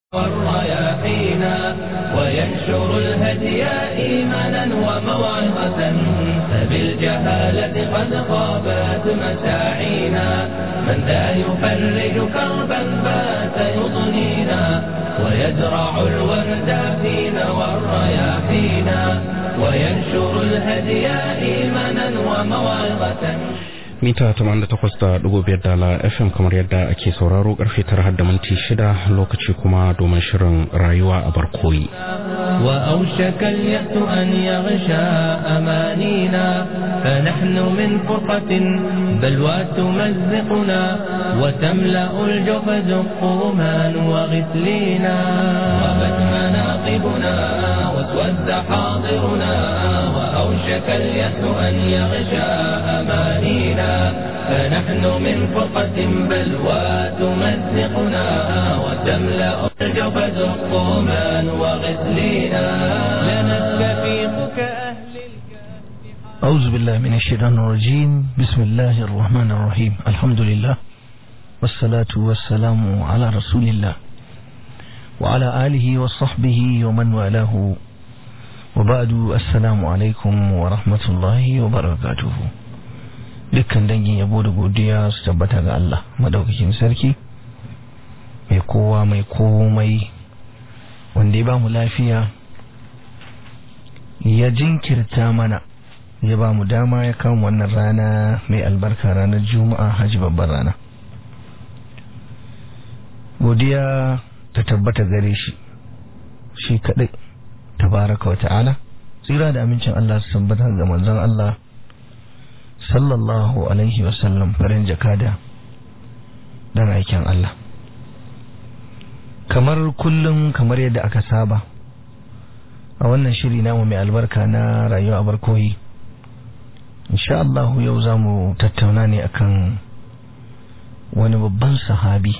والرياحينا وينشر الهدي إيمانا وموعظة فبالجهالة قد خابت مساعينا من ذا يفرج كربا بات يضنينا ويزرع الورد فينا والرياحينا وينشر الهدي إيمانا وموعظة. mita 88.5 dala FM kamar yadda ake sauraro karfe 9:06 lokaci kuma domin shirin rayuwa a barkoyi. وأوشك اليأس أن يغشى أمانينا فنحن من فرقة بلوى تمزقنا وتملأ الجفز قوما وغسلينا غابت مناقبنا واسود حاضرنا وأوشك اليأس أن يغشى أمانينا فنحن من فرقة بلوى تمزقنا وتملأ الجفز قوما وغسلينا لنستفيق كأهل أعوذ بالله من الشيطان الرجيم بسم الله الرحمن الرحيم الحمد لله والصلاة والسلام على رسول الله وعلى آله وصحبه ومن والاه وبعد السلام عليكم ورحمة الله وبركاته. dukkan dangin yabo da godiya su tabbata ga Allah madaukakin sarki mai kowa mai komai wanda ya ba mu lafiya ya jinkirta mana ya ba mu dama ya kawo wannan rana mai albarka ranar juma'a hajji babbar rana. Godiya ta tabbata gare shi kadai tabaraka wa ta'ala, tsira da amincin Allah su tabbata ga manzon Allah sallallahu alaihi wasallam farin jakada dan aikin Allah. Kamar kullum kamar yadda aka saba a wannan shiri namu mai albarka na rayuwa a barkoyi, insha Allah yau za mu tattauna ne akan wani babban sahabi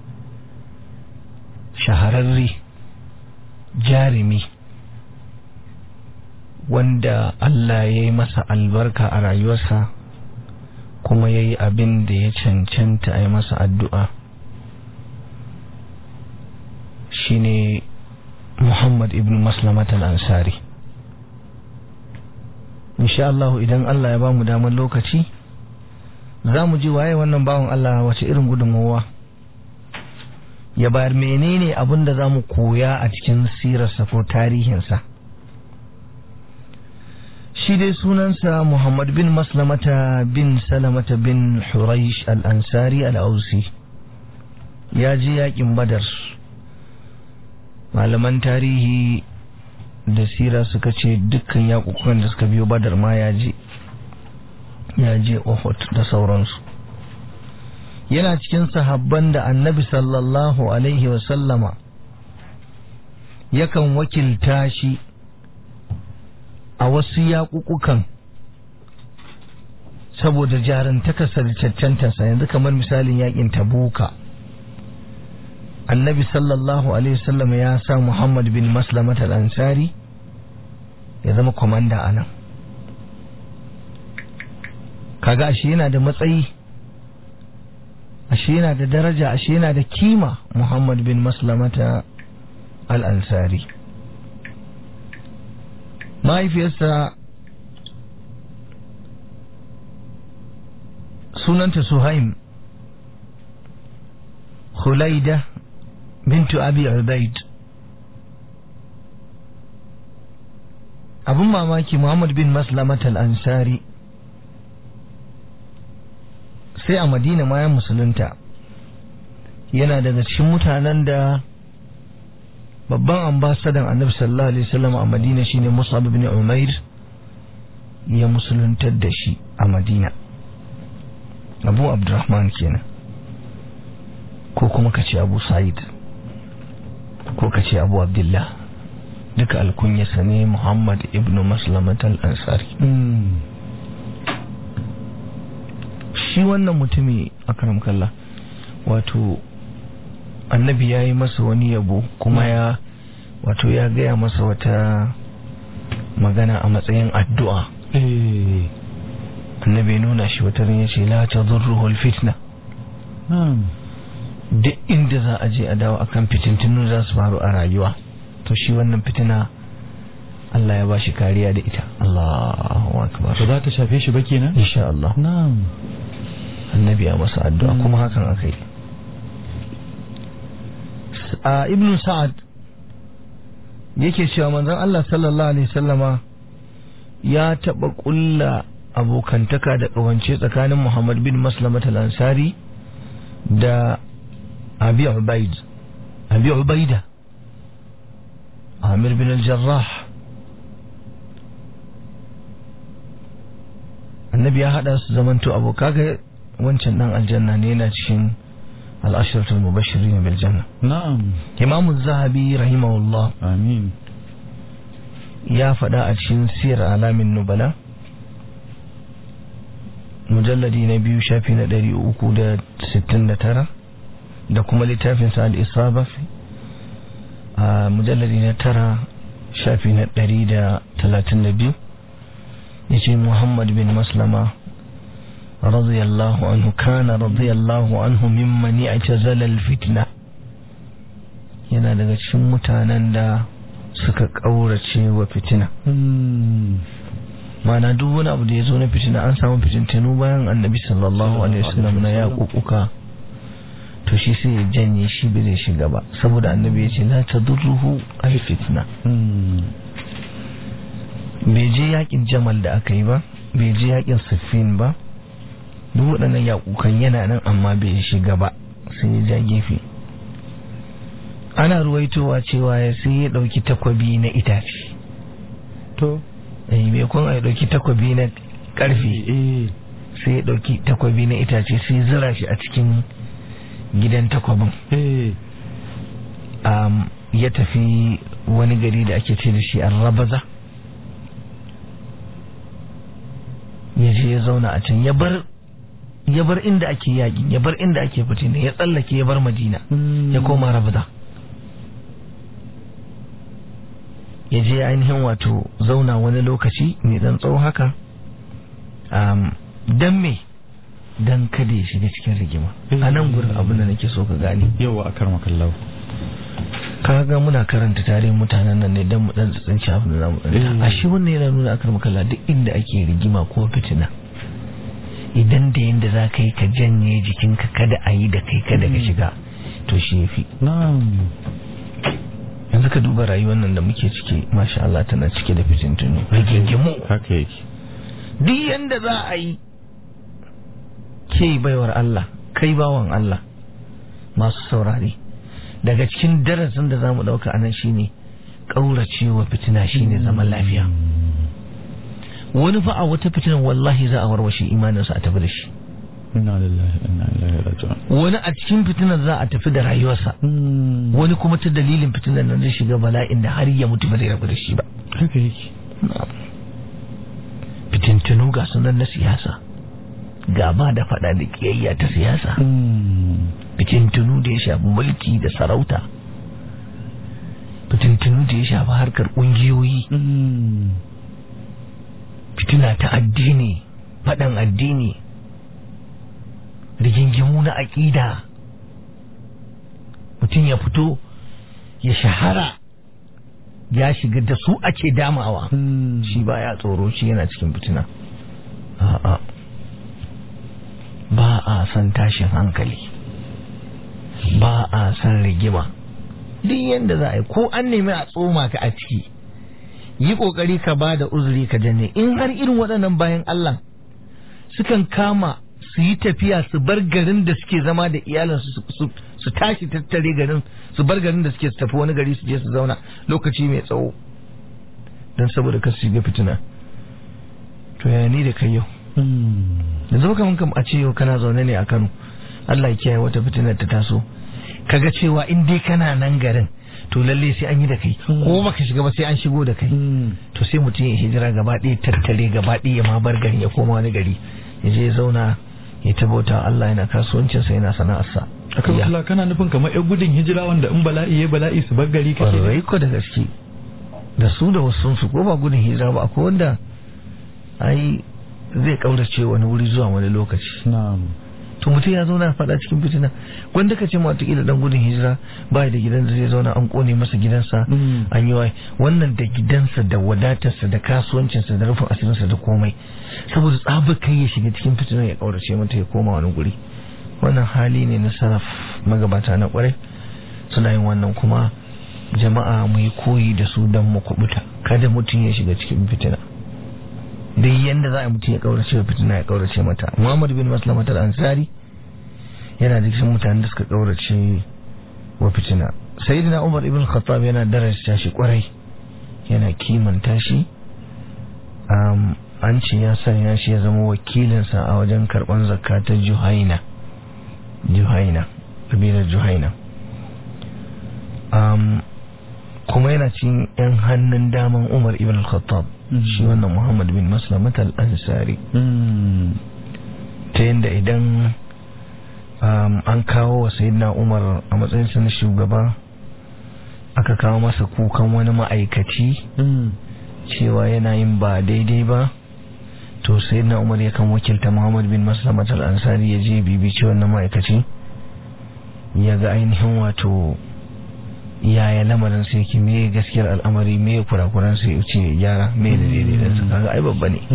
shahararre jarumi wanda Allah ya yi masa albarka a rayuwarsa kuma ya yi abin da ya cancanta a yi masa addu'a, shine Muhammad ibn Maslamat al-Ansari. Insha Allah idan Allah ya ba mu damar lokaci za mu ji waye wannan bawan Allah, wace irin gudunmawa ya bayar, menene abin da za mu koya a cikin sirarsa ko tarihinsa. Shi dai sunansa Muhammad bin Maslamata bin Salamata bin Huraish al-Ansari al-Ausi. Ya ji yakin Badar. Malaman tarihi da sira suka ce dukkan yakukan da suka biyo Badar ma ya je Uhud da sauransu. Yana cikin sahabban da Annabi sallallahu alaihi wasallama yakan wakilta shi a wasu yaƙuƙukan saboda jarantakarsa da cancantarsa. Yanzu kamar misalin yaƙin Tabuka, Annabi sallallahu alaihi wasallam ya sa Muhammad bin Maslamat al-Ansari ya zama komanda a nan. Kaga ashe yana da matsayi, ashe yana da daraja, ashe yana da kima Muhammad bin Maslamat al-Ansari. Mahaifiyarsa sunanta Suhaim Khulaida bintu Abi Ubaid. Abun mamaki, Muhammad bin Maslamat al-Ansari sai a Madina ma ya musulunta. Yana daga cikin mutanen da babban ambasadan Annabi sallallahu alaihi wasallam a Madina shine Mus'ab ibn Umair ya musuluntar da shi a Madina. Abu Abdurrahman kenan, ko kuma kace Abu Sa'id, ko kace Abu Abdullah, duka alkunyarsa ne Muhammad ibn Maslamat al-Ansari. Shi wannan mutumi akram kallah, wato Annabi ya yi masa wani yabo kuma ya gaya masa wata magana a matsayin addu'a. Annabi nuna shi wata ran yace la tadurruhu al-fitna duk inda za a je a dawo akan fitintunu za su faru a rayuwa, to shi wannan fitina Allah ya bashi kariya da ita. Allahu akbar. to za ta shafe shi ba kenan insha Allah. na'am Annabi ya masa addu'a kuma hakan akai. Ibn Sa'ad yake cewa manzon Allah sallallahu alaihi wasallama ya taba kulla abokantaka da kawance tsakanin Muhammad bin Maslama al-Ansari da Abi Ubaida Amir bin al-Jarrah. Annabi ya hada su zamanto abokaga. Wancan dan aljanna ne, yana cikin al-ashratul mubashirin bil janna. na'am Imam az-Zahabi rahimahullah amin ya faɗa a cikin Siyar Alamin Nubala mujalladi na 2 shafi na 369 da kuma littafin sa al-Isaba a mujalladi na 9 shafi na 132 yace Muhammad bin Maslama radiyallahu anhu kana radiyallahu anhu mimman i'tazala al-fitna, yana daga cikin mutanen da suka kaurace wa fitina. Mana duk wani abu da ya zo na fitina, an samu fitintanu bayan Annabi sallallahu alaihi wasallam na yaƙuƙuka, to shi sai ya janye, shi bai zai shiga ba, saboda Annabi ya ce la tadurruhu al-fitna. Bai je yakin Jamal da aka yi ba, bai je yakin Siffin ba, duk waɗannan yaƙukan yana nan amma bai shiga ba, sai ya ja gefe. Ana ruwaitowa cewa ya sai ya ɗauki takwabi na itace, to mai kun ya ɗauki takwabi na ƙarfe, sai ya ɗauki takwabi na itace sai zira shi a cikin gidan takwabin. Ya tafi wani gari da ake ce da shi Ar-Rabaza, ya je ya zauna a can, ya bar inda ake yaƙi, ya bar inda ake fitina, ya tsallake ya bar Madina, ya koma Rabaza. Ya je ainihin wato zauna wani lokaci mai dan tsawo haka, dan me, dan kada ya shiga cikin rigima. A nan gurin abin da nake so ka gane, yawa a karmakallahu, kaga muna karanta tarihin mutanen nan ne dan mu dan tsanci abin da zamu dan. A shi wannan yana nuna akar makalla duk inda ake rigima ko fitina, idan da yanda za ka yi ka janye jikinka, kada a yi da kai, kada ka shiga, to shi yafi. Yanzu ka duba rayuwar nan da muke ciki, masha Allah tana cike da fitintunu, rigingimu. haka yake. Duk yanda za a yi, ke baiwar Allah, kai bawan Allah, masu saurare, daga cikin darasin da za mu ɗauka anan shine ƙauracewa fitina shine zaman lafiya. Wani fa a wata fitinan wallahi za a warwashe imaninsa a tafi da shi. Inna lillahi wa inna ilaihi raji'un. Wani a cikin fitinan za a tafi da rayuwarsa, wani kuma ta dalilin fitinan nan zai shiga bala'in da har ya mutu ba zai rabu da shi ba. haka yake. Fitintunu ga sunan na siyasa, gaba da fada da kiyayya ta siyasa, fitintunu da ya shafi mulki da sarauta, fitintunu da ya shafi harkar ƙungiyoyi, fitina ta addini, faɗan addini, rigingimu na aƙida, mutum ya fito ya shahara ya shiga da su ake damawa, shi ba ya tsoro, shi yana cikin fitina. A'a, ba a san tashin hankali, ba a san rigima. Duk yanda za a yi, ko an nemi a tsoma ka a ciki, yi kokari ka ba da uzuri ka janye. In har irin waɗannan bayan Allah sukan kama su yi tafiya, su bar garin da suke zama da iyalansu, su tashi tattare garin, su bar garin da suke, su tafi wani gari su je su zauna lokaci mai tsawo don saboda kasu shiga fitina, to ya ni da kai yau da zama kam a ce yau kana zaune ne a Kano, Allah ya kiyaye wata fitinar ta taso, kaga cewa in dai kana nan garin to lalle sai an yi da kai, ko baka shiga ba sai an shigo da kai, to sai mutum ya hijira gaba ɗaya, tattare gaba ɗaya, ya ma bar garin ya koma wani gari, ya je ya zauna ya tabauta Allah, yana kasuwancinsa, yana sana'arsa. Akan Allah kana nufin kamar ƴan gudun hijira wanda in bala'i ya bala'i su bar gari kake? Ƙwarai ko da gaske, da su da wasu su, ko ba gudun hijira ba, akwai wanda ai zai kaurace wani wuri zuwa wani lokaci. Na'am. to mutum ya zauna faɗa cikin fitina wanda ka ce ma wataƙila dan gudun hijira ba da gidan da zai zauna an kone masa gidansa an yi wai wannan da gidansa da wadatarsa da kasuwancinsa da rufin asirinsa da komai saboda tsabar kai ya shiga cikin fitinar ya kaurace mata ya koma wani guri wannan hali ne na salaf magabata na kwarai suna yin wannan kuma jama'a mu yi koyi da su don mu kubuta kada mutum ya shiga cikin fitina dai yanda za a mutum ya kaurace wa fitina ya kaurace mata. Muhammad bin Maslama al-Ansari yana da cikin mutanen da suka kaurace wa fitina. Sayyidina Umar ibn Khattab yana daraja shi kwarai yana kimanta shi an ce ya sanya shi ya zama wakilinsa a wajen karban zakka ta Juhaina kabilar Juhaina kuma yana cikin yan hannun daman Umar ibn Khattab shi wannan Muhammad bin Maslama al-Ansari ta yadda idan an kawo wa Sayyidina Umar a matsayinsa na shugaba aka kawo masa kukan wani ma'aikaci cewa yana yin ba daidai ba to Sayyidina Umar yakan wakilta Muhammad bin Maslama al-Ansari ya je bibici wannan ma'aikaci ya ga ainihin wato yaya lamarin sai yake me gaskiyar al'amari me kurakuran sai ya ce gyara me da daidai da su kaga ai babba ne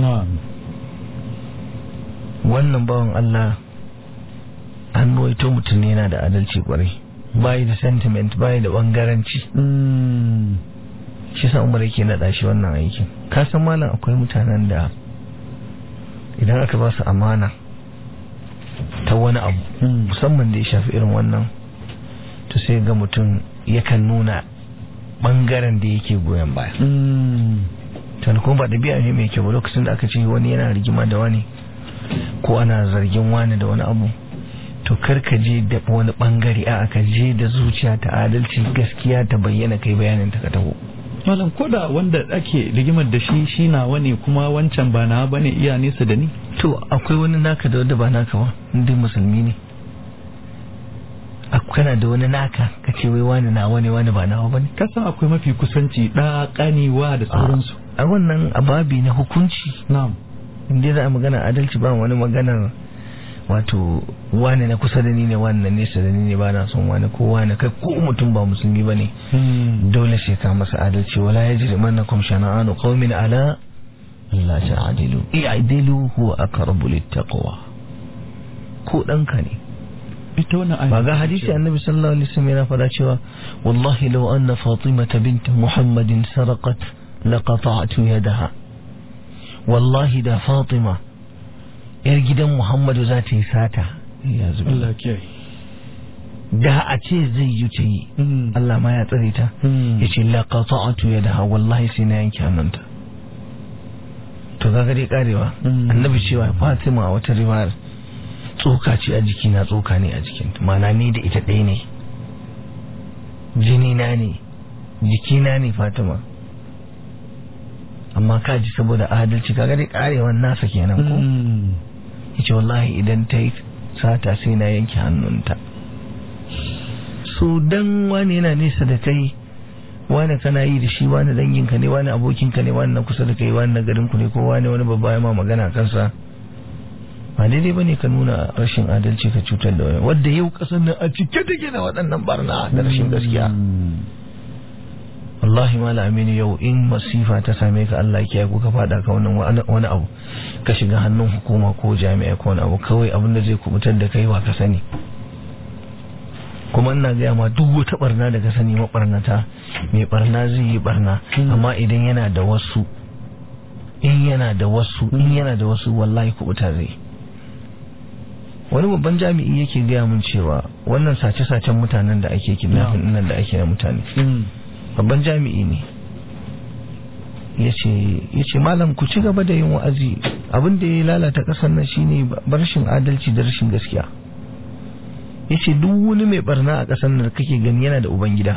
wannan bawan Allah an waito mutum ne yana da adalci kwarai bai da sentiment bai da bangaranci shi sa Umar yake nada shi wannan aikin ka san malam akwai mutanen da idan aka ba su amana ta wani abu musamman da ya shafi irin wannan to sai ga mutum yakan nuna bangaren da yake goyon baya tun kuma ba ɗabi'a ne mai kyau lokacin da aka ce wani yana rigima da wani ko ana zargin wani da wani abu to karka je da wani bangare a aka je da zuciya ta adalci gaskiya ta bayyana kai bayanin ta ka taho malam koda wanda ake rigimar da shi na wani kuma wancan ba na bane iya nesa da ni to akwai wani naka da wanda ba naka ba indai musulmi ne kana da wani naka ka ce wai wani na wani ba nawa bane ka san akwai mafi kusanci da kanewa da sauransu a wannan ababi na hukunci na'am inda za a magana adalci ba wani maganar wato wani na kusa da ni ne wani na nesa da ni ne ba na son wani ko wani kai ko mutum ba musulmi ba ne dole sai ka masa adalci wala yajrimannakum shana'anu qaumin ala alla ta'dilu i'dilu huwa aqrabu littaqwa ko danka ne ita wannan ayat ba ga hadisi annabi sallallahu alaihi wasallam yana fada cewa wallahi law anna fatimata bint muhammadin sarqat laqata'tu yadaha wallahi da fatima yar gidan muhammadu za ta yi sata ya zubi da a ce zai yi ta yi Allah ma ya tsare ta ya ce laqata'tu yadaha wallahi sai na yanke hannunta to ga dai karewa annabi cewa fatima wata riwayar tsoka ce a jikina tsoka ne a jikinta mana ni da ita ɗaya ne jini na ne jikina ne fatima amma kaji saboda adalci kaga dai karewan nasa kenan ko yace wallahi idan ta yi sata sai na yanke hannunta so dan wani yana nesa da kai wani kana yi da shi wani danginka ne wani abokinka ne wani na kusa da kai wani na garinku ne ko wani babba ya ma magana kansa ba daidai ba ne ka nuna rashin adalci ka cutar da wani wadda yau kasar nan a cike take da waɗannan barna da rashin gaskiya wallahi mala aminu yau in masifa ta same ka Allah ya ko ka fada ka wani abu ka shiga hannun hukuma ko jami'a ko wani abu kawai abin da zai kubutar da kai wa ka sani kuma ina gaya ma duk wata barna da ka sani mabarnata mai barna zai yi barna amma idan yana da wasu in yana da wasu wallahi kubuta zai wani babban jami'i yake gaya mun cewa wannan sace-sacen mutanen da ake kidnapping nan da ake na mutane babban jami'i ne yace malam ku ci gaba da yin wa'azi abin da ya lalata kasar nan shine rashin adalci da rashin gaskiya yace duk wani mai barna a kasar nan kake gani yana da ubangida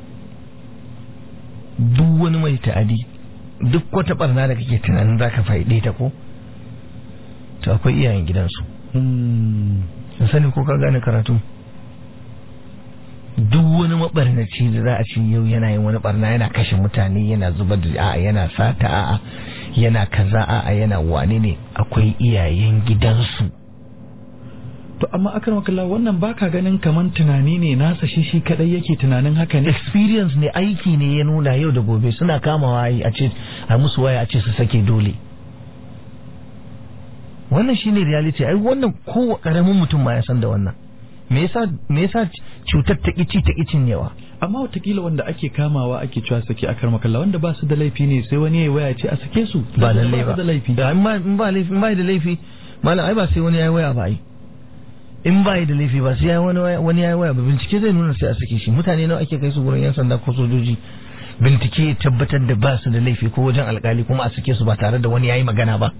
duk wani mai ta'adi duk wata barna da kake tunanin zaka faide ta ko to akwai iyayen gidansu sun sani ko ka gane karatu duk wani mabarnaci da za a ci yau yana yin wani barna yana kashe mutane yana zubar da a'a yana sata a'a yana kaza a'a yana wane ne akwai iyayen gidansu to amma akan wakalla wannan baka ganin kaman tunani ne nasa shi kadai yake tunanin haka ne? Experience ne, aiki ne ya nuna yau da gobe suna kamawa a ce a musu waya a ce su sake dole. Wannan shine reality. Ai wannan ko karamin mutum ma ya san da wannan. Me yasa cutar ta kicin yawa? Amma watakila wanda ake kamawa ake cewa sake akar makalla wanda ba su da laifi ne sai wani ya waya ce a sake su. Ba lalle ba. Da laifi. In ba laifi, ba da laifi malam ai ba sai wani ya waya ba ai. In ba da laifi ba sai wani ya waya ba, bincike zai nuna sai a sake shi. Mutane nawa ake kai su gurin yan sanda ko sojoji, bincike tabbatar da ba su da laifi ko wajen alkali kuma a sake su ba tare da wani yayi magana ba.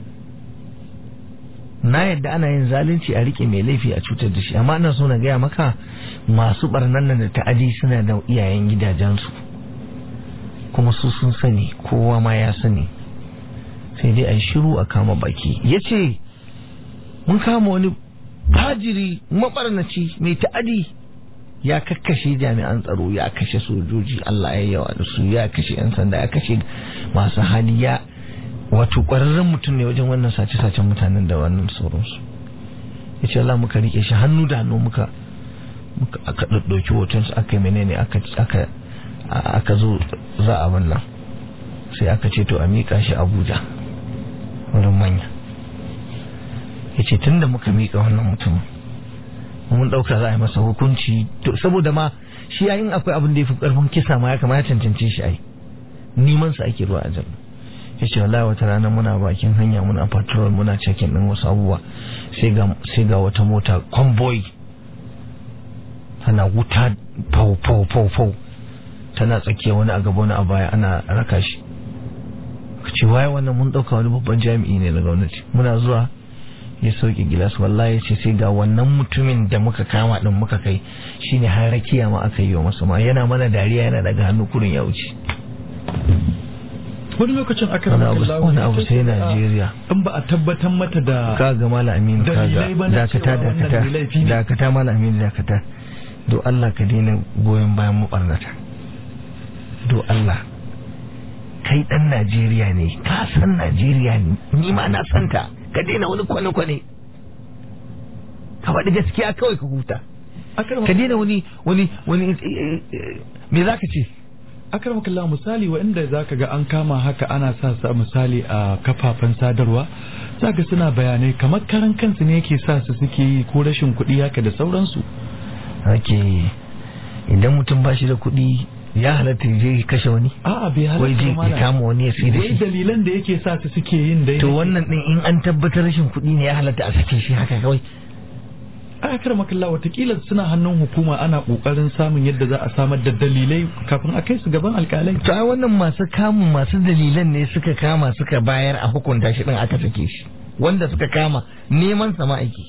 Na yadda ana yin zalunci a rike mai laifi a cutar da shi, amma ina so na gaya maka masu barnan nan da ta'adi suna da iyayen gidajensu kuma su sun sani, kowa ma ya sani, sai dai a shiru a kama baki. Yace mun kama wani fajiri mabarnaci mai ta'adi, ya kakkashe jami'an tsaro, ya kashe sojoji, Allah ya yawa da su, ya kashe 'yan sanda, ya kashe masu hali, ya wato ƙwararren mutum ne wajen wannan sace-sacen mutanen da wannan sauransu. Ya ce Allah muka rike shi hannu da hannu muka aka ɗauki hotonsu aka yi menene aka zo za a wannan sai aka ce to a miƙa shi Abuja wurin manya. Ya ce tun da muka miƙa wannan mutum mun ɗauka za a yi masa hukunci, saboda ma shi yayin akwai abin da ya fi ƙarfin kisa ma ya kamata cancance shi ai neman sa ake ruwa a jami'a. Ya ce wallahi wata rana muna bakin hanya muna patrol muna checking din wasu abubuwa sai ga wata mota convoy tana wuta fau tana tsakiya wani a gaba wani a baya ana raka shi. Ka ce waye wannan? mun dauka wani babban jami'i ne na gwamnati. Muna zuwa ya sauke gilas, wallahi ce sai ga wannan mutumin da muka kama din muka kai shine har rakiya ma aka yi wa masa, ma yana mana dariya yana daga hannu kurin ya wuce. Wani lokacin aka wani abu sai Najeriya in ba a tabbatar mata da kaga Malam Aminu, dakata Malam Aminu, dakata. Do Allah ka daina goyon bayan mabarnata. Do Allah, kai dan Najeriya ne, ka san Najeriya ne, ni ma na santa. Ka daina wani kwane-kwane, ka faɗi gaskiya kawai ka huta. Ka daina wani me za ka ce? Akramakallah, misali wanda zaka ga an kama haka ana sa misali a kafafen sadarwa, zaka suna bayanai kamar karan kansu ne yake sa su suke yi ko rashin kuɗi haka da sauransu. Idan mutum ba shi da kuɗi ya halatta je kashe wani? A'a bai halatta ma. Wai kama wani ya sai da shi. Wai dalilan da yake sa su suke yin dai. To wannan din in an tabbatar rashin kuɗi ne ya halatta a sake shi haka kawai. Akramakallah, watakila suna hannun hukuma ana kokarin samun yadda za a samar da dalilai kafin a kai su gaban alkalai. To ai wannan masu kamun masu dalilan ne suka kama suka bayar a hukunta shi din aka sake shi. Wanda suka kama neman sama aiki.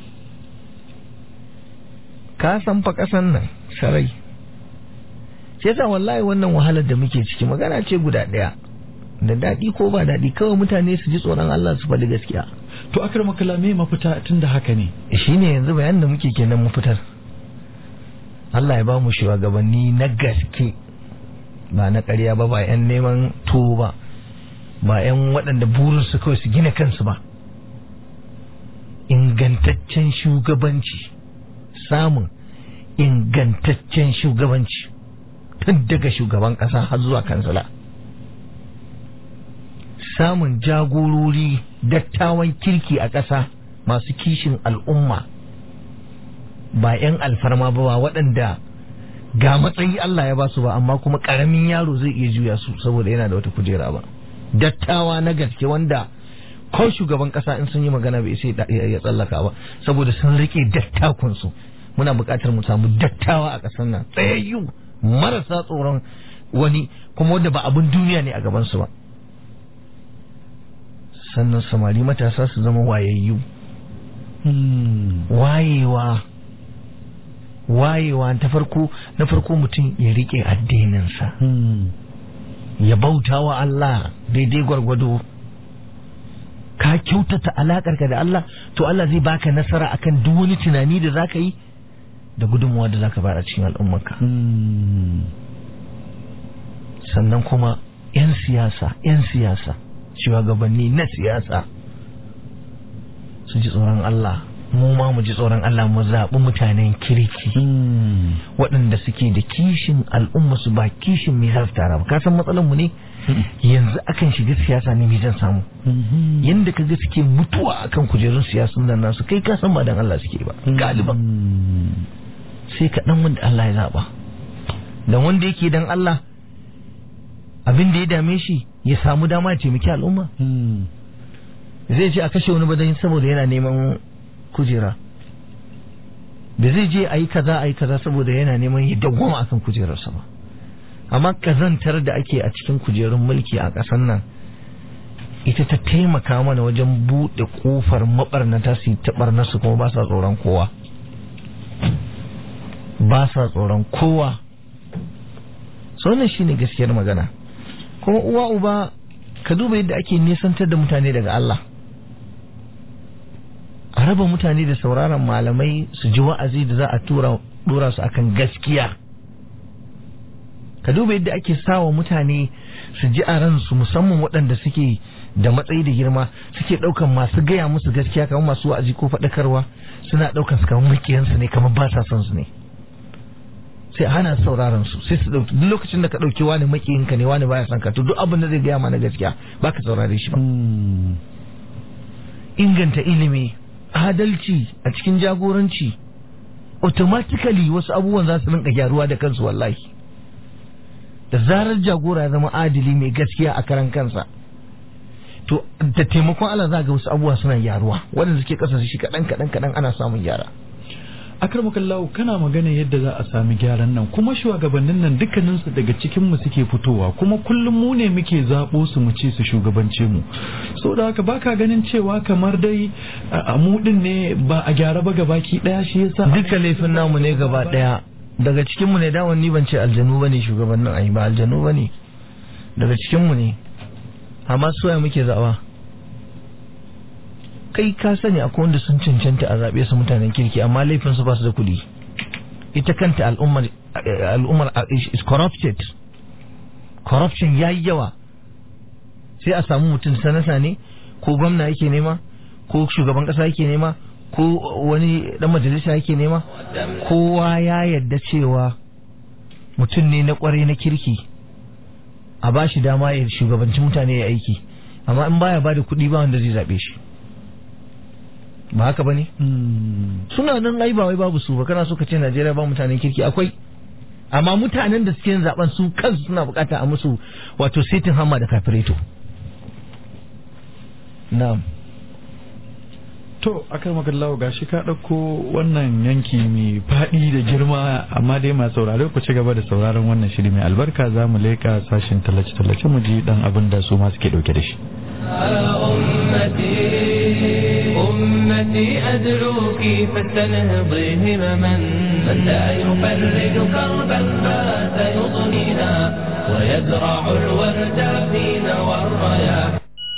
Ka san fa kasan nan sarai. Sai yasa wallahi wannan wahalar da muke ciki magana ce guda daya. Da daɗi ko ba daɗi kawai mutane su ji tsoron Allah su faɗi gaskiya. To akramakallah, me mafita tun da haka ne? Shine yanzu bayanin da muke kenan mafitar. Allah ya ba mu shugabanni na gaske, ba na ƙarya ba, ba 'yan neman tuwo ba, ba 'yan waɗanda burinsu kawai su gina kansu ba. Ingantaccen shugabanci, samun ingantaccen shugabanci tun daga shugaban ƙasa har zuwa kansila. Samun jagorori dattawan kirki a ƙasa masu kishin al'umma, ba 'yan alfarma ba, waɗanda ga matsayi Allah ya ba su ba amma kuma ƙaramin yaro zai iya juya su saboda yana da wata kujera ba. Dattawa na gaske wanda ko shugaban ƙasa in sun yi magana bai sai ya tsallaka ba saboda sun rike dattakunsu. Muna buƙatar mu samu dattawa a ƙasar nan tsayayyu marasa tsoron wani kuma wanda ba abin duniya ne a gabansu ba. Sannan samari matasa su zama wayayyu. Wayewa na farko mutum ya rike addininsa, ya bauta wa Allah daidai gwargwado. Ka kyautata alaƙarka da Allah, to Allah zai baka nasara akan duk wani tunani da zaka yi da gudunmuwa da zaka bayar a cikin al'ummarka. Sannan kuma 'yan siyasa shugabanni na siyasa su ji tsoron Allah mu ma mu ji tsoron Allah mu zaɓi mutanen kirki waɗanda suke da kishin al'umma su ba kishin me za su tara ba. Ka san matsalar mu ne yanzu akan shiga siyasa ne me zan samu, yanda kaga suke mutuwa akan kujerun siyasun nan nasu kai ka san ba dan Allah suke ba galiban, sai ka dan wanda Allah ya zaba. Dan wanda yake dan Allah abin da ya dame shi ya samu dama ya taimaki al'umma, zai ce a kashe wani badan saboda yana neman kujera, da zai je a yi kaza saboda yana neman ya dawwama akan kujerarsa ba. Amma kazantar da ake a cikin kujerun mulki a ƙasar nan ita ta taimaka mana wajen buɗe ƙofar maɓarnata su ta ɓarnarsu kuma ba sa tsoron kowa, ba sa tsoron kowa. So wannan shine gaskiyar magana. Kuma uwa uba ka duba yadda ake nisantar da mutane daga Allah, a raba mutane da sauraron malamai su ji wa'azi da za a dora su akan gaskiya. Ka duba yadda ake sawa mutane su ji a ransu, musamman waɗanda suke da matsayi da girma, suke ɗaukan masu gaya musu gaskiya kamar masu wa'azi ko faɗakarwa, suna ɗaukan su kamar makiyansu ne, kamar ba sa son su ne, sai hana sauraron su, sai su ɗauki duk lokacin da ka ɗauki wani makiyinka ne, wani baya son ka, to duk abin da zai gaya mana gaskiya ba ka saurare shi ba. Inganta ilimi, adalci a cikin jagoranci, automatically wasu abubuwan za su rinka gyaruwa da kansu wallahi. Da zarar jagora ya zama adili mai gaskiya a karan kansa, to da taimakon Allah za ga wasu abubuwa suna gyaruwa, waɗanda suke ƙasa shi kaɗan ana samun gyara. Akramakallahu, kana magana yadda za a sami gyaran nan, kuma shugabannin nan dukkaninsu daga cikin mu suke fitowa, kuma kullum mu ne muke zaɓo su mu ce su shugabance mu. So da haka baka ganin cewa kamar dai mu din ne ba a gyara ba gabaki daya, shi yasa duka laifin namu ne gaba daya. Daga cikin mu ne, dawon ni ban ce aljanu bane shugabannin, ai ba aljanu bane, daga cikin mu ne. Amma soya muke zaɓa. Kai ka sani akwai wanda sun cancanta a zaɓe su mutanen kirki, amma laifin su ba su da kuɗi. Ita kanta al'ummar is corrupted. Corruption yayi yawa. Sai a samu mutum sanata ne, ko gwamna yake nema, ko shugaban ƙasa yake nema, ko wani dan majalisa yake nema, kowa ya yarda cewa mutum ne na kwarai na kirki, a ba shi dama ya shugabanci mutane ya aiki, amma in baya ba da kuɗi ba wanda zai zaɓe shi. Ba haka ba ne? Suna nan ai ba wai babu su ba, kana so ka ce Najeriya ba mutanen kirki, akwai, amma mutanen da suke yin zaben su kansu suna bukata a musu wato setin hamma da kafireto. Na'am. To akramakallahu, gashi ka ɗauko wannan yanki mai faɗi da girma, amma dai masu saurare ku ci gaba da sauraron wannan shiri mai albarka. Za mu leƙa sashin tallace-tallace mu ji dan abin da su ma suke ɗauke da shi. أمتي أدعوك فاستنهضي همما، من لا يفرج كربا فات يضنينا ويزرع الورد فينا والرياح.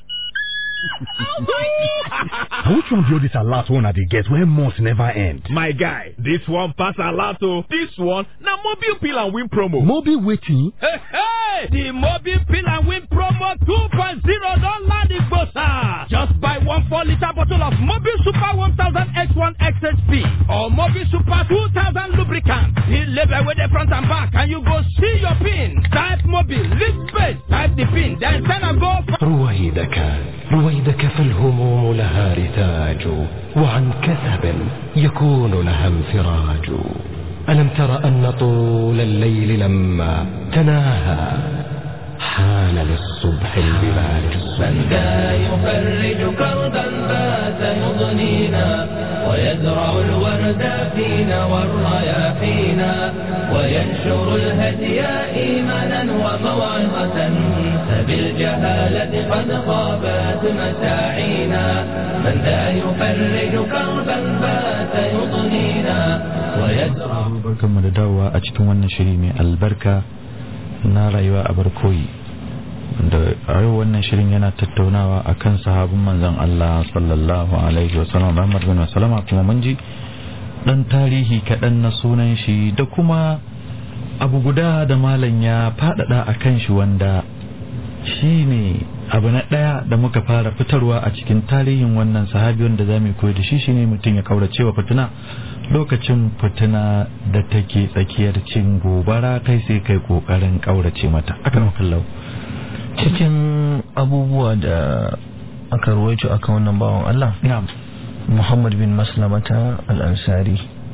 Which one of this a lot one they get where months never end? My guy, this one pass a lot. This one, now mobile pill and win promo. Mobile waiting? Hey, the mobile pill and win promo 2.0 don't land it, bossa. Just buy 1 4-liter bottle of Mobile Super 1000 X1 XHP or Mobile Super 2000 lubricant. He label with the front and back, and you go see your pin. Type mobile, lift space, type the pin, then send and go. رويدك فالهموم لها رتاج، وعن كثب يكون لها انفراج. ألم تر أن طول الليل لما تناهى حان للصبح البلاج. من ذا يفرج كربا بات يضنينا ويزرع الورد فينا والرياحينا وينشر الهدي إيمانا وموعظة، فبالجهالة قد خابت مساعينا. من ذا يفرج كربا بات يضنينا ويزرع. barkanmu da dawowa a cikin wannan shiri mai albarka na rayuwa a barkoyi, da a yau wannan shirin yana tattaunawa akan sahabin manzon Allah sallallahu alaihi wasallam Muhammad bin Salama, kuma mun ji dan tarihi kaɗan na sunan shi da kuma abu guda da malam ya faɗaɗa akan shi, wanda shi ne abu na ɗaya da muka fara fitarwa a cikin tarihin wannan sahabi wanda za mu koyi da shi shine mutum ya kaurace wa fitina lokacin fitina da take tsakiyar cin gobara kai sai kai kokarin kaurace mata akan kallau cikin abubuwa da aka ruwaito akan wannan bawan Allah na'am Muhammad bin Maslamata al-Ansari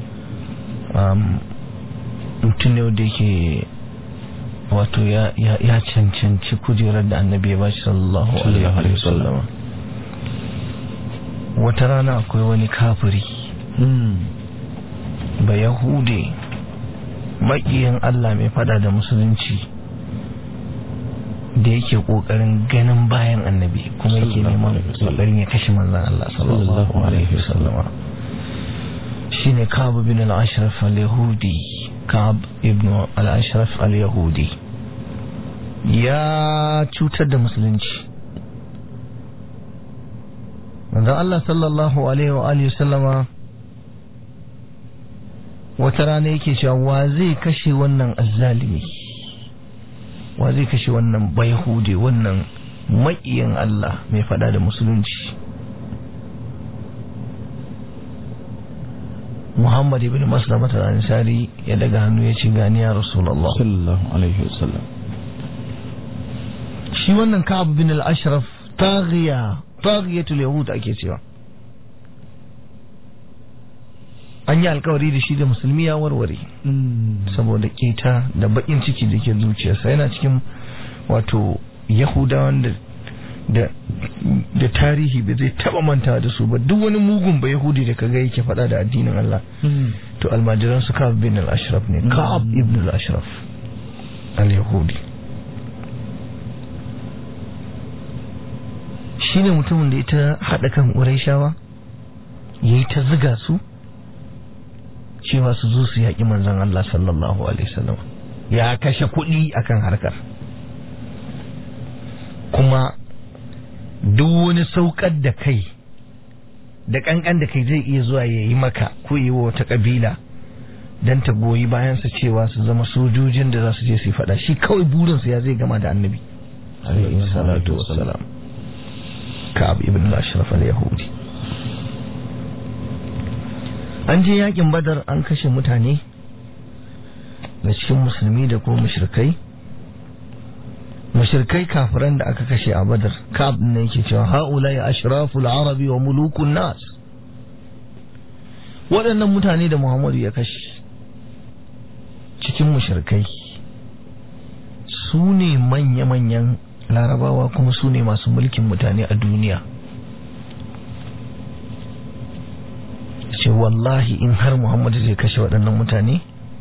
mutum ne da yake wato ya cancanci kujerar da annabi ya bashi sallallahu alaihi wasallam. Wata rana akwai wani kafiri ba yahude maƙiyin Allah mai fada da musulunci da yake kokarin ganin bayan annabi kuma yake neman kokarin ya kashe manzon Allah sallallahu alaihi wasallam. shine Ka'ab bin al-Ashraf al-Yahudi. Ka'ab ibn al-Ashraf al-Yahudi ya cutar da musulunci. manzon Allah sallallahu alaihi wa alihi sallama wata rana yake cewa wa zai kashe wannan azzalimi, wa zai kashe wannan bayahudi, wannan maƙiyin Allah mai fada da musulunci. Muhammad ibn Maslamah al-Ansari ya daga hannu ya ce gani ya Rasulullah sallallahu alaihi wasallam. Shi wannan Ka'ab bin al-Ashraf taghiyatul yahud ake cewa. An yi alkawari da shi da musulmi ya warware saboda keta da bakin ciki da ke zuciyarsa. Yana cikin wato Yahudawan da tarihi bai zai taba manta da su ba. Duk wani mugun ba Yahudi da kaga yake fada da addinin Allah to almajiran su Ka'ab bin al-Ashraf ne. Ka'ab ibn al-Ashraf al-Yahudi shine mutumin da ya ta hada kan Qurayshawa, yayi ta ziga su cewa su zo su yaƙi manzon Allah sallallahu alaihi wasallam. Ya kashe kuɗi akan harkar, kuma duk wani saukar da kai da kankan da kai zai iya zuwa ya yi maka ko yi wa wata kabila don ta goyi bayansa cewa su zama sojojin da za su je su faɗa. Shi kawai burinsa ya zai gama da annabi alaihi salatu wassalam. Ka'ab ibn al-Ashraf al-Yahudi. An je yakin Badar, an kashe mutane da cikin musulmi da kuma mushrikai kafiran da aka kashe a Badar. Ka'ab ne yake cewa haula ya ashraful arabi wa mulukun nas. Waɗannan mutane da Muhammadu ya kashe cikin mushrikai su ne manya-manyan larabawa kuma su ne masu mulkin mutane a duniya. Ce wallahi in har Muhammadu zai kashe waɗannan mutane,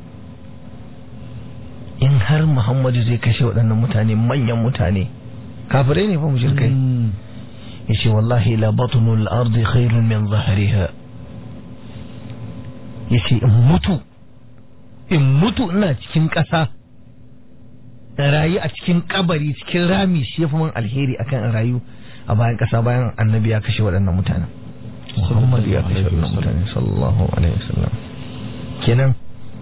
in har Muhammadu zai kashe waɗannan mutane, manyan mutane kafirai ne fa mushrikai, yace wallahi la batnul ardi khairun min zahriha. Yace in mutu ina cikin ƙasa, rayu a cikin kabari cikin rami shi yafi min alheri akan rayu a bayan ƙasa bayan annabi ya kashe waɗannan mutanen. Muhammad ya kashe waɗannan mutane sallallahu alaihi wasallam. Kenan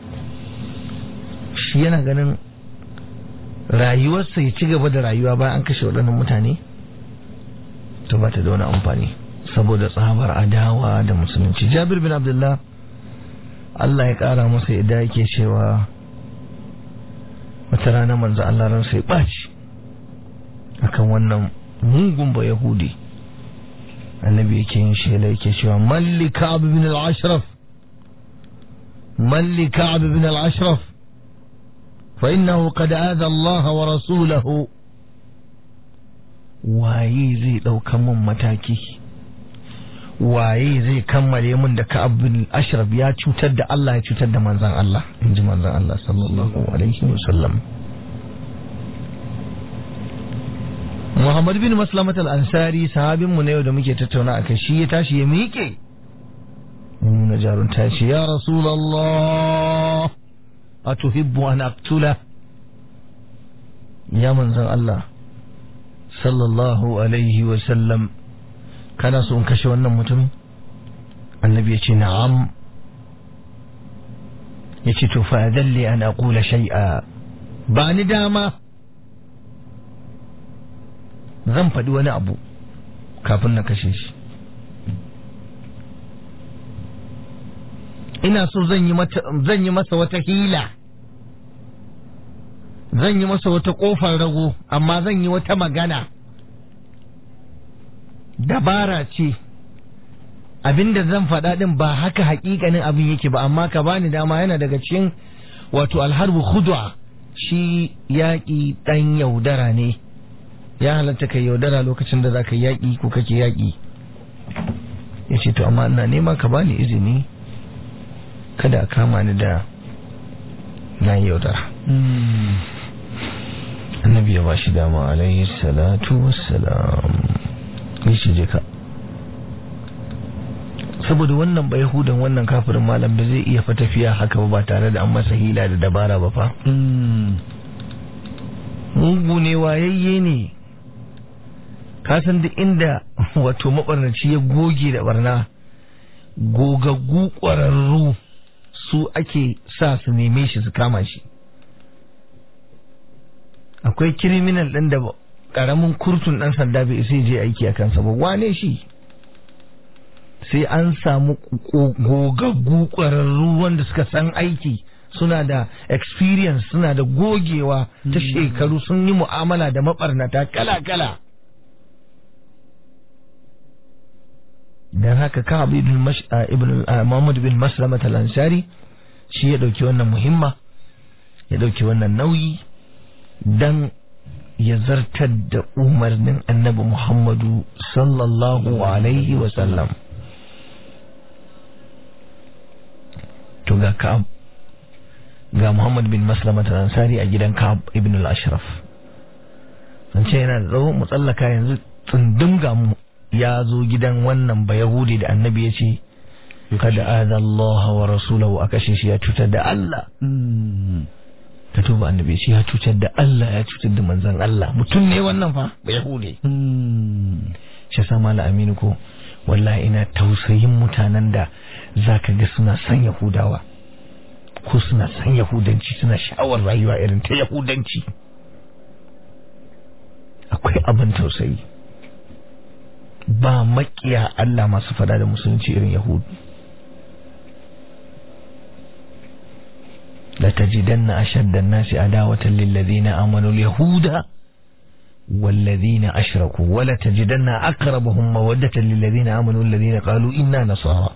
shi yana ganin rayuwarsa ya ci gaba da rayuwa bayan an kashe waɗannan mutane to ba ta da wani amfani saboda tsabar adawa da musulunci. Jabir bin Abdullah Allah ya ƙara masa yadda yake cewa wata rana manzo Allah ransa ya ɓaci akan wannan mugun ba Yahudi. Annabi yake yin shela yake cewa malli Ka'ab bin al-Ashraf, malli Ka'ab bin al-Ashraf فإنه قد آذى الله ورسوله. waye zai ɗaukan mun mataki, waye zai kammale mun da Ka'ab bin Ashraf ya cutar da Allah ya cutar da manzon Allah, inji manzon Allah sallallahu alaihi wasallam. Muhammad bin Maslamah al-Ansari sahabin mu ne yau da muke tattauna akai, shi ya tashi ya miƙe nuna jarunta ce ya Rasulullah atuhibbu an aqtula, ya manzon Allah sallallahu alaihi wa sallam kana so in kashe wannan mutumin? Annabi ya ce na'am. Ya ce to fa adalli an aqula shay'a, ba ni dama zan faɗi wani abu kafin na kashe shi. ina so zan yi masa wata hila, zan yi masa wata kofar rago, amma zan yi wata magana, dabara ce. Abinda zan faɗa din ba haka hakikanin abin yake ba, amma ka bani dama, yana daga cikin wato alharbu khudwa, shi yaƙi ɗan yaudara ne. Ya halatta kai yaudara lokacin da za ka yaƙi ko kake yaƙi. Ya ce to amma ina nema ka bani izini kada a kama ni da na yaudara. Annabi ya ba shi dama alaihi salatu wassalam. Ya ce je ka. Saboda wannan ba Yahudan, wannan kafirin malam ba zai iya fa tafiya haka ba tare da an masa hila da dabara ba fa. Mugu ne, wayayye ne. Ka san duk inda wato mabarnaci ya goge da barna, gogaggu ƙwararru su ake sa su neme shi su kama shi. Akwai kiriminal ɗin da ƙaramin kurtun ɗan sanda bai sai je aiki a kansa ba, wane shi? Sai an samu gogaggu ƙwararru wanda suka san aiki, suna da experience, suna da gogewa ta shekaru, sun yi mu'amala da maɓarnata kala-kala. Dan haka Ka'ab ibn Muhammad bin Maslama al-Ansari shi ya dauki wannan muhimma, ya dauki wannan nauyi dan ya zartar da umarnin Annabi Muhammadu sallallahu alaihi wa sallam. To ga Ka'ab, ga Muhammad bin Maslama al-Ansari a gidan Ka'ab ibn al-Ashraf. San ce yana da tsawo, mu tsallaka yanzu tsundum ga mu. Ya zo gidan wannan ba Yahudi da Annabi ya ce kada aza Allah wa rasulahu, a kashe shi, ya cutar da Allah. Ka tuba, Annabi shi ya cutar da Allah, ya cutar da manzon Allah. Mutum ne wannan fa ba Yahudi. Shi sa Malam Aminu ko wallahi ina tausayin mutanen da zaka ga suna son Yahudawa ko suna son Yahudanci, suna sha'awar rayuwa irin ta Yahudanci. Akwai abin tausayi. Ba makiya Allah masu fada da musulunci irin Yahudu. la tajidanna ashadda an-nasi adawatan lil ladina amanu al-yahuda wal ladina ashraku wa la tajidanna aqrabahum mawaddatan lil ladina amanu alladhina qalu inna nasara.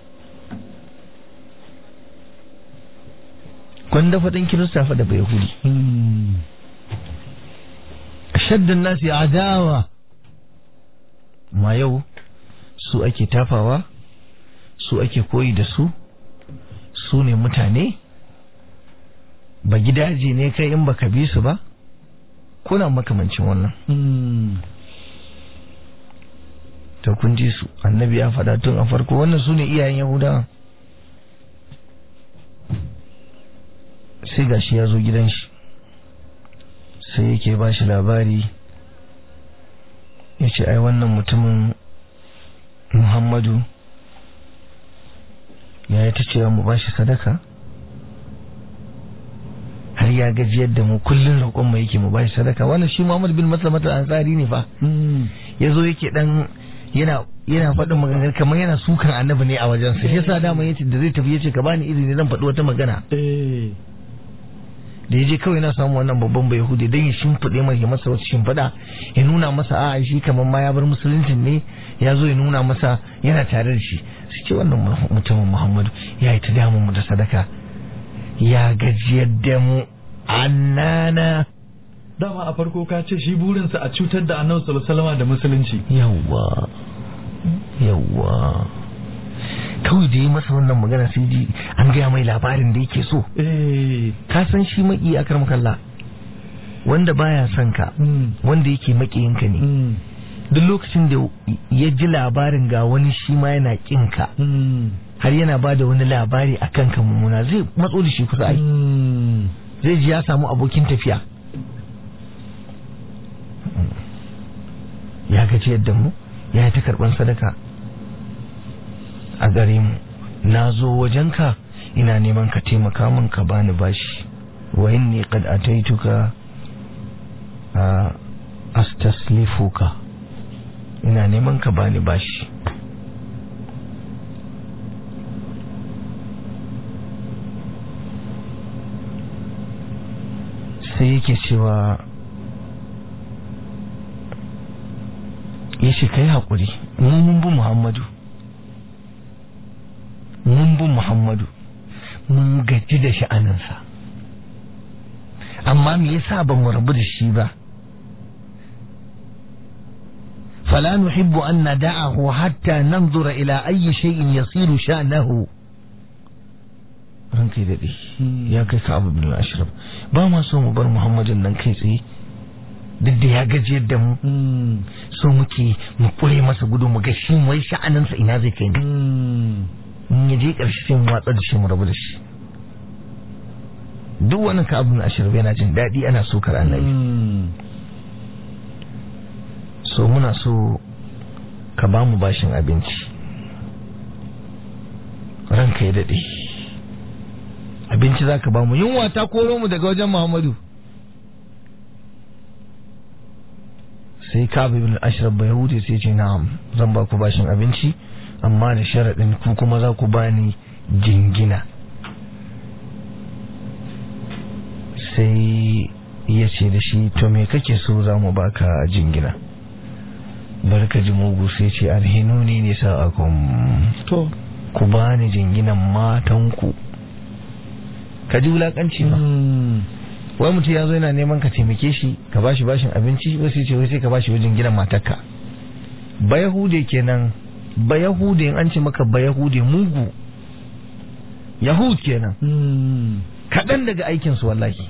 Kwanda fadin Kirista fa da Yahudi. Ashadda an-nasi adawa, ma yau su ake tafawa, su ake koyi da su, su ne mutane. Ba gidaje ne kai in baka bi su ba, kuna makamancin wannan. To kun ji su, Annabi ya faɗa tun a farko, wannan su ne iyayen Yahudawa. Sai gashi ya zo gidan shi, sai yake ba shi labari, ya ce ai wannan mutumin Muhammadu ya yi ta cewa mu ba shi sadaka, har ya gajiyar da mu, kullum roƙon mu yake mu ba shi sadaka. Wannan shi Muhammad bin Maslama al-Ansari ne fa. Ya zo yake dan yana faɗin magana kamar yana sukan Annabi ne a wajen sa. Yasa dama yace da zai tafi yace ka bani izini zan faɗi wata magana. Da yaje kawai na samu wannan babban bai Yahudi dan ya shimfide mai ya masa wata shimfida, ya nuna masa a'a shi kamar ma ya bar musuluncin ne, ya zo ya nuna masa yana tare da shi. Sai ce wannan mutumin Muhammadu ya yi ta damun mu da sadaka, ya gajiyar da mu annana. Dama a farko ka ce shi burinsa a cutar da Annabi sallallahu alaihi wasallam da musulunci. Yawwa kawai da yi masa wannan magana sai ji an gaya mai labarin da yake so. Ka san shi maki akar makalla, wanda baya son ka, wanda yake makiyinka ne. Duk lokacin da ya ji labarin ga wani shi ma yana kinka, har yana ba da wani labari a kanka mummuna, zai matso da shi kusa ai. Zai ji ya samu abokin tafiya. Ya gaji yadda mu, ya yi ta karɓar sadaka a gare mu. Na zo wajenka ina neman ka taimaka min ka bani bashi, wa inni qad ataituka astaslifuka ina neman ka bani bashi. sai yake cewa ya ce kai haƙuri, mun bi Muhammadu, mun gaji da sha'aninsa, amma me yasa ba mu rabu da shi ba? fala nuhibbu an nada'ahu hatta nanzura ila ayyi shay'in yasiru sha'nahu. ranka daɗe ya kai ka Abu bin Ashraf, ba ma so mu bar Muhammadin nan kai tsaye, duk da ya gaji da mu, so muke mu kure masa gudu mu ga shi wai sha'aninsa ina zai kai ne. in ya je ƙarshe sai mu watsa da shi mu rabu da shi. duk wani ka Abu bin Ashraf yana jin daɗi ana so kar annabi. so muna so ka ba mu bashin abinci, ranka ya daɗe abinci za ka ba mu, yunwa ta koro mu daga wajen Muhammadu. sai Ka'ab ibn Ashraf bai hude sai ce na'am zan ba ku bashin abinci, amma da sharaɗin ku kuma za ku bani jingina. sai ya ce da shi to me kake so za mu baka jingina? barka ji mugu sai ce alhinuni ne sa'akum, to ku bani jinginan matanku. ka ji wulakanci ba. wai mutum ya zo yana neman ka taimake shi ka bashi bashin abinci, wasu ce wai sai ka bashi wajen gidan matarka. ba yahude kenan, ba yahude in an ce maka ba yahude mugu, yahud kenan. kaɗan daga aikinsu wallahi.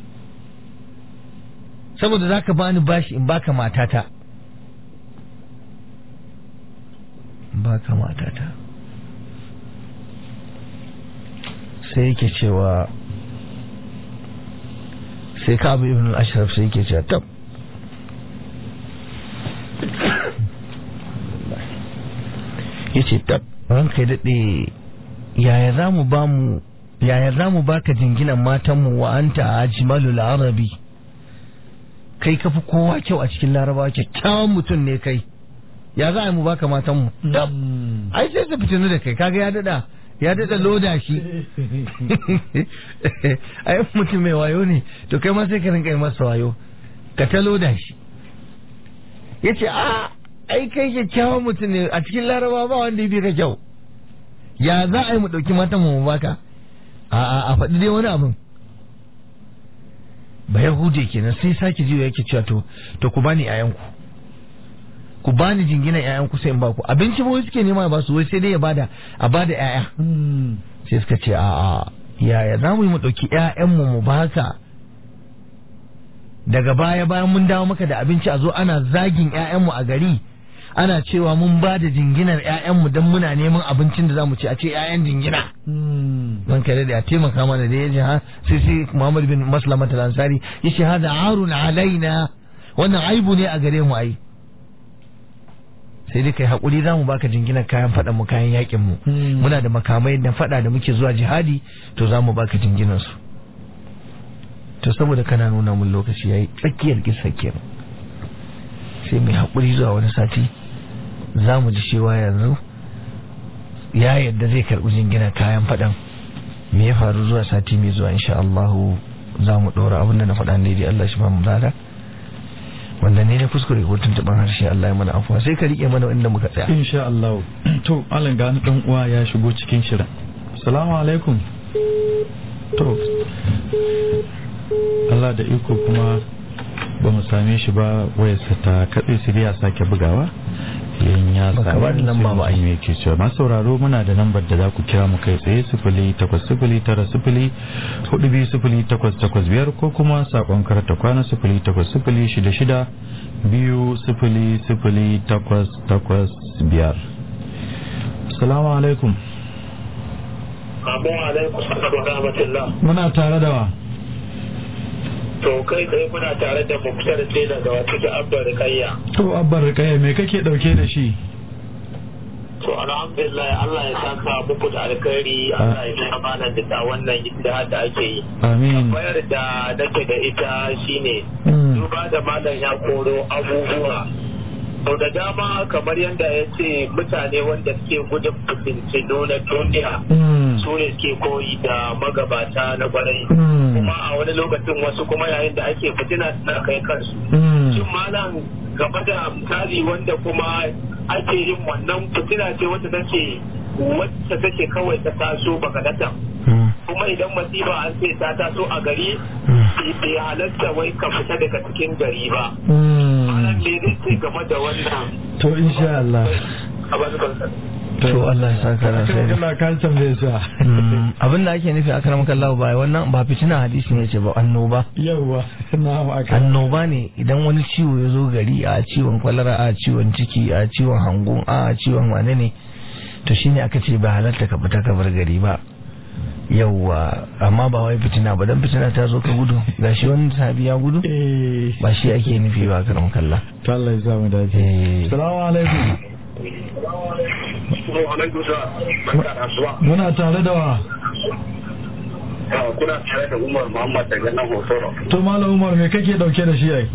saboda za ka bani bashi in baka matata, sai yake cewa, sai Ka'ab ibn Ashraf sai yake cewa tab yace tab ranka ya dade, yaya zamu baka jinginan matanmu wa anta ajmalul arabi, kai kafi kowa kyau a cikin Larabawa, kyakkyawan mutum ne kai, ya za a mu baka matanmu? ai sai su fitinu da kai, kaga ya dada loda shi. ai mutum mai wayo ne, to kai ma sai ka rinka yi masa wayo, ka ta loda shi. yace ai kai kyakkyawan mutum ne a cikin Larabawa, ba wanda ya bi ka kyau, ya za a yi mu ɗauki matan mu baka? a faɗi dai wani abin. ba yahude kenan sai sake jiwa yake cewa to ku bani yayanku, ku bani jingina yayanku sai in ba ku abinci. ba suke nema ba su, wai sai dai a bada yaya. sai suka ce yaya za mu yi mu ɗauki yayanmu mu baka, daga baya bayan mun dawo maka da abinci a zo ana zagin yayanmu a gari, ana cewa mun ba da jinginar ƴaƴanmu don muna neman abincin da zamu ci, a ce ƴaƴan jingina. man kare da ya taimaka mana da yaji sai Muhammad bin Maslama al-Ansari yace hada arun alaina, wannan aibu ne a gare mu. ai sai dai kai hakuri zamu baka jinginar kayan fadan mu, kayan yakin mu, muna da makamai da fada da muke zuwa jihadi, to zamu baka jinginar su. to saboda kana nuna mun lokaci yayi, tsakiyar kissa kenan, sai mai hakuri zuwa wani sati za mu ji cewa yanzu ya yadda zai karɓi jingina kayan faɗan. me ya faru zuwa sati mai zuwa insha Allah za mu ɗora abinda na faɗa ne dai, Allah shi ba mu lada, wanda ne na kuskure ko tuntuɓar harshe Allah ya mana afuwa. sai ka riƙe mana inda muka tsaya insha Allah. to Allah ga ni dan uwa ya shigo cikin shirin. assalamu alaikum. to Allah da iko kuma ba mu same shi ba, wayarsa ta katse, sai ya sake bugawa. yin ya sami lamba ba ai me ke cewa masu sauraro, muna da lambar da za ku kira mu kai tsaye 0809042885 ko kuma sakon karta kwana 0866200885. assalamu alaikum. muna tare da wa? to kai tsaye kuna tare da Muktar Tela da wato da Abba Rikayya. To Abba Rikayya me kake dauke da shi? To alhamdulillah Allah ya saka muku da alkhairi, Allah ya saka mana da wannan ijtihad da ake yi. Amin. Bayar da nake da ita shine duba da malam ya koro abubuwa sau da dama kamar yadda ya ce mutane wanda suke gudun fitintinu na duniya su ne suke koyi da magabata na kwarai kuma a wani lokacin wasu kuma yayin da ake fitina suna kai kansu shin malam gaba da misali wanda kuma ake yin wannan fitina ce wacce take kawai ta taso bagadatan kuma idan masifa an ce ta taso a gari bai halatta wai ka fita daga cikin gari ba malam me zai ce game da wannan to insha Allah to Allah ya saka da sai Allah ka tambaye sa abin da ake nufi akramaka Allah ba wannan ba fitina hadisi ne ce ba annoba yawa na'am annoba ne idan wani ciwo ya zo gari a ciwon kwalara a ciwon ciki a ciwon hangun a ciwon wane ne to shine aka ce ba halatta ka fita ka bar gari ba yawwa amma ba wai fitina ba dan fitina ta zo ka gudu gashi wani sahabi ya gudu ba shi ake nufi ba karam kallah to Allah ya samu dace assalamu alaikum muna tare da wa kuna tare da Umar Muhammad daga nan Hotoro to malam Umar me kake dauke da shi ai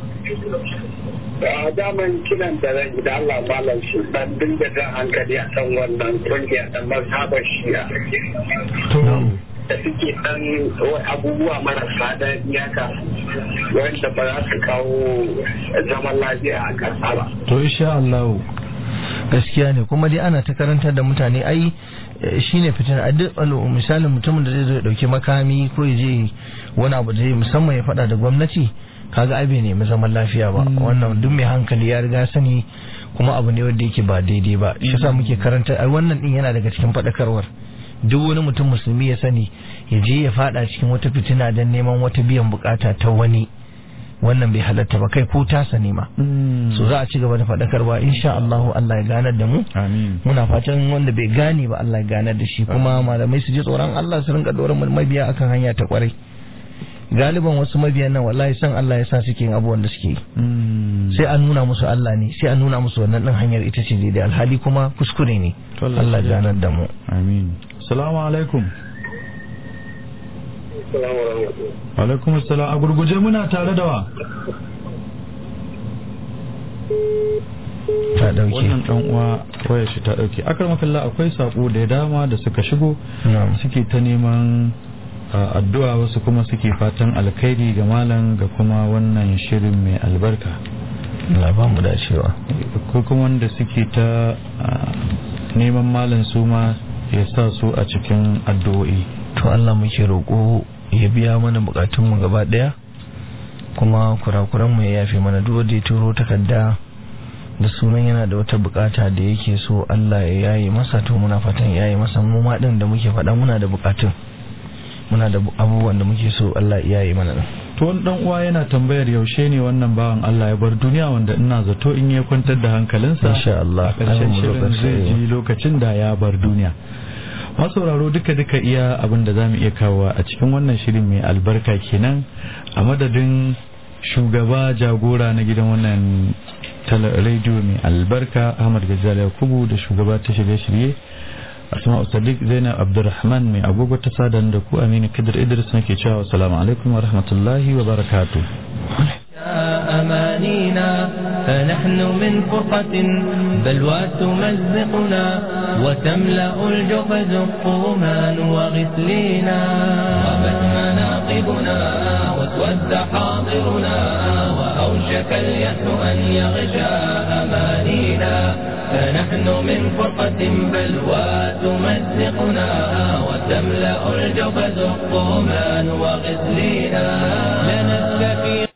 a daman kiran da zan da Allah malam shi dan dinga jan hankali a kan wannan kungiya da mazhabar shi'a da suke dan abubuwa marasa da iyaka wanda ba za su kawo zaman lafiya a ƙasa ba to insha Allah gaskiya ne kuma dai ana ta karantar da mutane ai shine fitina a duk misalin mutumin da zai zo ya dauki makami ko ya je wani abu da zai musamman ya fada da gwamnati kaga ai bai nemi zaman lafiya ba wannan duk mai hankali ya riga sani kuma abu ne wanda yake ba daidai ba shi yasa muke karanta ai wannan din yana daga cikin fadakarwar duk wani mutum musulmi ya sani ya je ya fada cikin wata fitina don neman wata biyan bukata ta wani wannan bai halatta ba kai ko ta sani ma so za a ci gaba da fadakarwa insha Allah Allah ya ganar da mu muna fatan wanda bai gane ba Allah ya ganar da shi kuma malamai su ji tsoron Allah su rinka doron mabiya akan hanya ta kwarai galiban wasu mabiyan nan wallahi san Allah ya sa suke yin abubuwan da suke sai an nuna musu Allah ne sai an nuna musu wannan din hanyar ita ce daidai alhali kuma kuskure ne Allah ya ganar da mu amin assalamu alaikum alaikum assalam a gurguje muna tare da wa ta dauke wannan dan uwa wayar shi ta dauke akramakallah akwai sako da dama da suka shigo suke ta neman addu'a wasu kuma suke fatan alkhairi ga malam ga kuma wannan shirin mai albarka Allah ba mu dacewa ko kuma wanda suke ta neman malam su ma ya sa su a cikin addu'o'i to Allah muke roƙo ya biya mana bukatunmu gaba daya kuma kurakuranmu ya yafe mana duk wanda ya turo takarda da sunan yana da wata bukata da yake so Allah ya yaye masa to muna fatan yaye masa mu ma din da muke faɗa muna da bukatun muna da abubuwan da muke so Allah ya yaye mana to wani dan uwa yana tambayar yaushe ne wannan bawan Allah ya bar duniya wanda ina zato in ya kwantar da hankalinsa insha Allah karshen shirin zai ji lokacin da ya bar duniya masauraro duka iya abin da zamu iya kawo a cikin wannan shirin mai albarka kenan a madadin shugaba jagora na gidan wannan radio mai albarka Ahmad Gajali Yakubu da shugaba ta shirye-shirye Asma'u Sadiq Zainab Abdulrahman mai agogo ta sadan da ku Aminu Kadir Idris nake cewa assalamu alaikum wa rahmatullahi wa barakatuh أمانينا فنحن من فرقة بلوى تمزقنا وتملأ الجحد الطومان وغسلينا غابت مناقبنا واسود حاضرنا وأوشك اليأس أن يغشى أمانينا فنحن من فرقة بلوى تمزقنا وتملأ الجحد الطومان وغسلينا لنستفيق